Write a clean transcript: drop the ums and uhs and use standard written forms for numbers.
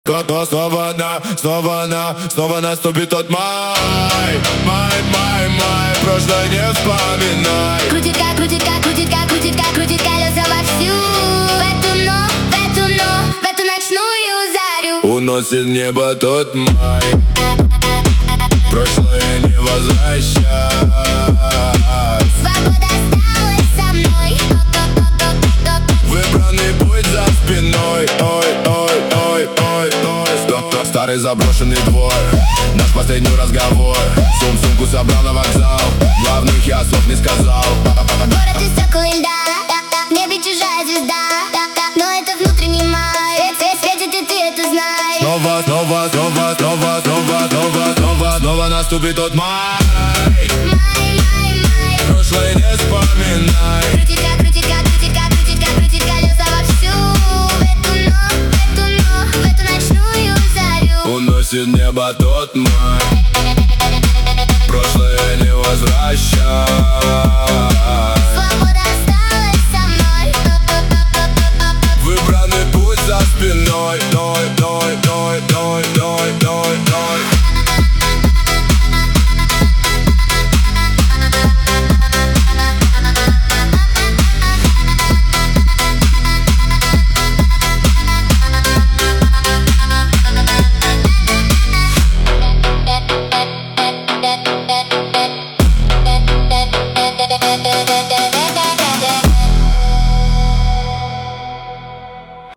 Снова наступит тот май. Прошлое не вспоминай. Крутит колеса вовсю. В эту ночную зарю Уносит в небо тот май. Прошлое не возвращай. Свобода осталась со мной. Выбранный путь за спиной. Старый заброшенный двор, наш последний разговор. Сумку собрал на вокзал, главных я слов не сказал. Город из стекол и льда, в небе чужая звезда, но это внутренний май. Светит и ты это знаешь. Снова наступит тот май. Май. Прошлое не вспоминай. Крутит колеса вовсю. В эту ночную зарю Уносит в небо тот май. Прошлое не возвращай.